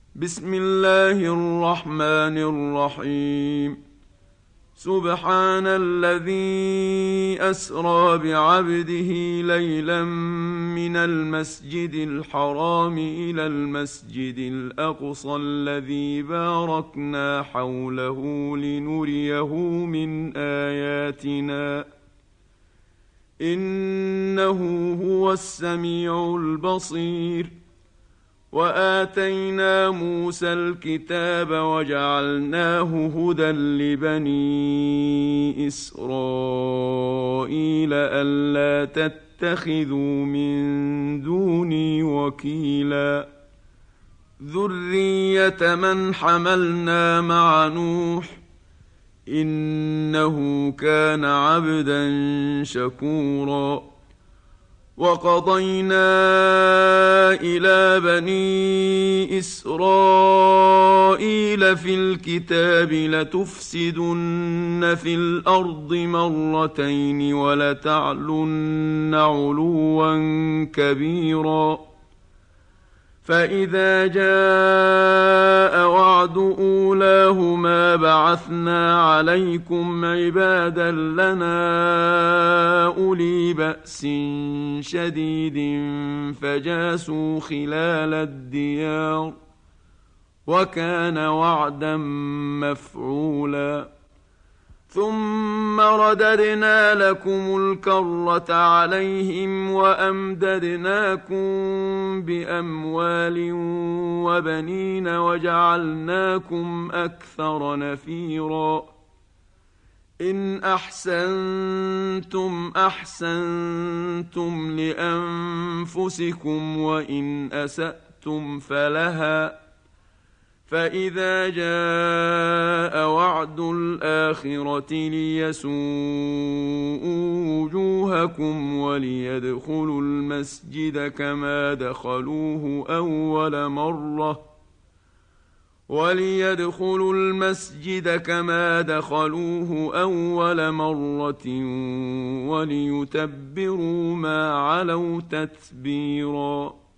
بسم الله الرحمن الرحيم. سبحان الذي أسرى بعبده ليلا من المسجد الحرام إلى المسجد الأقصى الذي باركنا حوله لنريه من آياتنا إنه هو السميع البصير. وآتينا موسى الكتاب وجعلناه هدى لبني إسرائيل ألا تتخذوا من دوني وكيلا. ذرية من حملنا مع نوح إنه كان عبدا شكورا. وقضينا إلى بني إسرائيل في الكتاب لتفسدن في الأرض مرتين ولتعلن علوا كبيرا. فإذا جاء وعد أولاهما بعثنا عليكم عبادا لنا أولي بأس شديد فجاسوا خلال الديار وكان وعدا مفعولا. ثم رددنا لكم الكرة عليهم وأمددناكم بأموال وبنين وجعلناكم أكثر نفيرا. إن أحسنتم أحسنتم لأنفسكم وإن أسأتم فلها. فإذا جاء وعد الآخرة ليسوءوا وجوهكم وليدخلوا المسجد كما دخلوه أول مرة وليتبروا ما علوا تتبيرا.